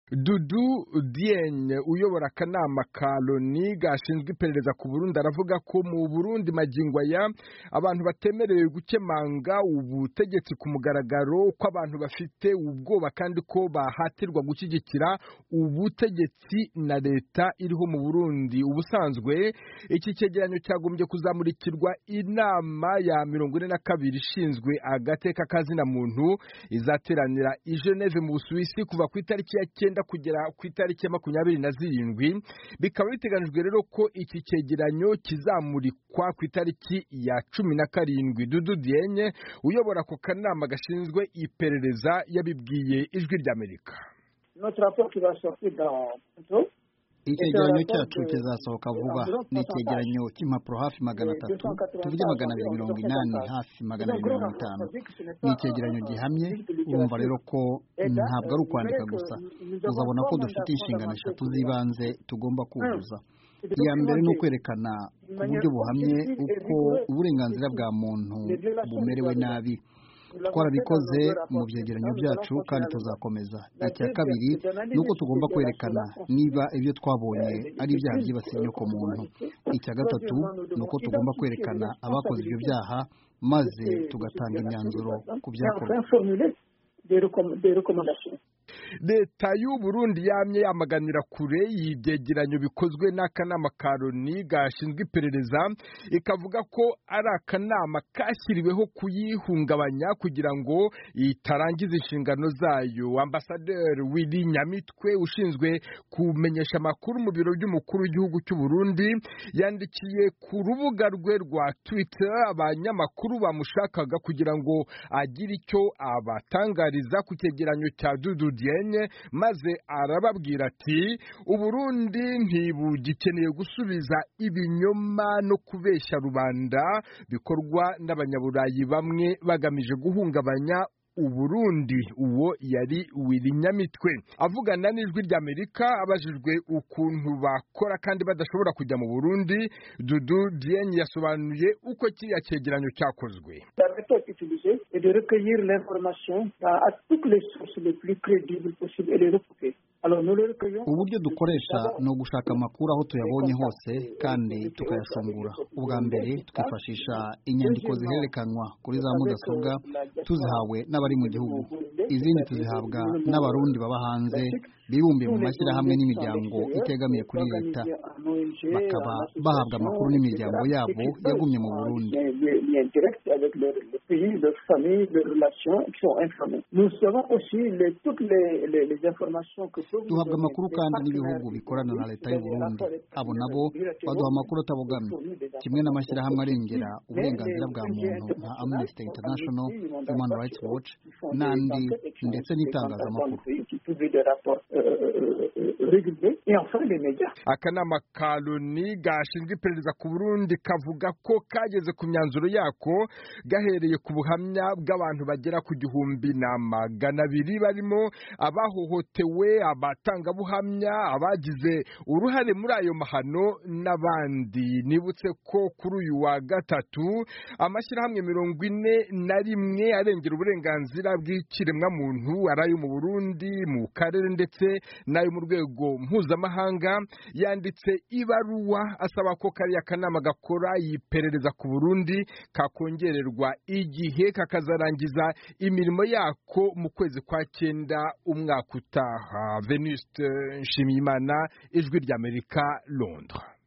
Dudu Dieng uyobora akanama ka Loni gashinzwe iperereza ku Burundi aravuga ko mu Burundi magingo aya abantu batemerewe gukemanga ubutegetsi ku mugaragaro, ko abantu bafite ubwoba kandi ko bahatirwa gushyigikira ubutegetsi na leta iriho mu Burundi. Ubusanzwe iki cyegeranyo cyagombye kuzamurikirwa inama ya 42 ishinzwe agateka kazina muntu izateranira i Geneve mu Busuwisi kuva ku itariki ya 9 kugera ku itariki ya 27. Bikaba biteganijwe rero ko iki cyegeranyo kizamurikwa ku itariki ya 17. Dudu Dieng uyobora ku kanama gashinzwe iperereza yabibwiye Ijwi ry'Amerika. Icyegeranyo cyacu kizasohoka vuba. Ni icyegeranyo cy'impapuro hafi 300, tuvuge 280, hafi 250. Ni icyegeranyo gihamye. Urumva rero ko ntabwo ari ukwandika gusa. Uzabona ko dufite inshingano 3 z'ibanze tugomba kuzuza. Iya mbere ni ukwerekana ku buryo buhamye uko uburenganzira bwa muntu bumerewe nabi. Twarabikoze mu byegeranyo byacu kandi tuzakomeza. Icya kabiri ni uko tugomba kwerekana niba ibyo twabonye ari ibyaha byibasiye inyokomuntu. Icya gatatu ni uko tugomba kwerekana abakoze ibyo byaha maze tugatanga imyanzuro ku byakorwa. Leta y'u Burundi yamye yamaganira kure y'ibyegeranyo bikozwe n'akanama ka Loni gashinzwe iperereza, ikavuga ko ari akanama kashyiriweho kuyihungabanya kugira ngo itarangiza inshingano zayo. Ambasaderi Willy Nyamitwe ushinzwe kumenyesha amakuru mu biro by'umukuru w'igihugu cy'u Burundi yandikiye ku rubuga rwe rwa Twitter abanyamakuru bamushakaga kugira ngo agire icyo abatangariza ku cyegeranyo cya Dudu Dieng, maze arababwira ati Uburundi ntibugikeneye gusubiza ibinyoma no kubeshya rubanda bikorwa n'abanyaburayi bamwe bagamije guhungabanya Uburundi. Uwo yari Willy Nyamitwe avugana n'Ijwi ry'Amerika abajijwe ukuntu bakora kandi badashobora kujya mu Burundi. Dudu Dieng yasobanuye uko kiriya cyegeranyo cyakozwe. Et de recueillir l'information à toutes les sources les plus crédibles possibles et les recouper. Uburyo dukoresha ni ugushaka amakuru aho tuyabonye hose kandi tukayashungura. Ubwa mbere twifashisha inyandiko zihererekanwa kuri za mudasobwa tuzihawe n'abari mu gihugu. Izindi tuzihabwa n'abarundi baba hanze bibumbiye mu mashyirahamwe n'imiryango itegamiye kuri leta, bakaba bahabwa amakuru n'imiryango yabo yagumye mu Burundi. Duhabwa amakuru kandi n'ibihugu bikorana na leta y'u Burundi. Abo nabo baduha amakuru atabogamye, kimwe n'amashyirahamwe arengera uburenganzira bwa muntu nka Amnesty International, Human Rights Watch n'andi, ndetse n'itangazamakuru. Akanama ka Loni gashinzwe iperereza ku Burundi kavuga ko kageze ku myanzuro yako gahereye ku buhamya bw'abantu bagera ku 200 barimo abahohotewe, abatangabuhamya, abagize uruhare muri ayo mahano n'abandi. Nibutse ko kuri uyu wa gatatu amashyirahamwe 41 arengera uburenganzira bw'ikiremwa muntu arayo mu Burundi, mu karere ndetse n'ayo mu rwego mpuzamahanga yanditse ibaruwa asaba ko kariya kanama gakora iperereza ku Burundi kakongererwa igihe kakazarangiza imirimo yako mu kwezi kwa 9 umwaka utaha. Venuste Nshimiyimana, Ijwi ry'Amerika, Londres.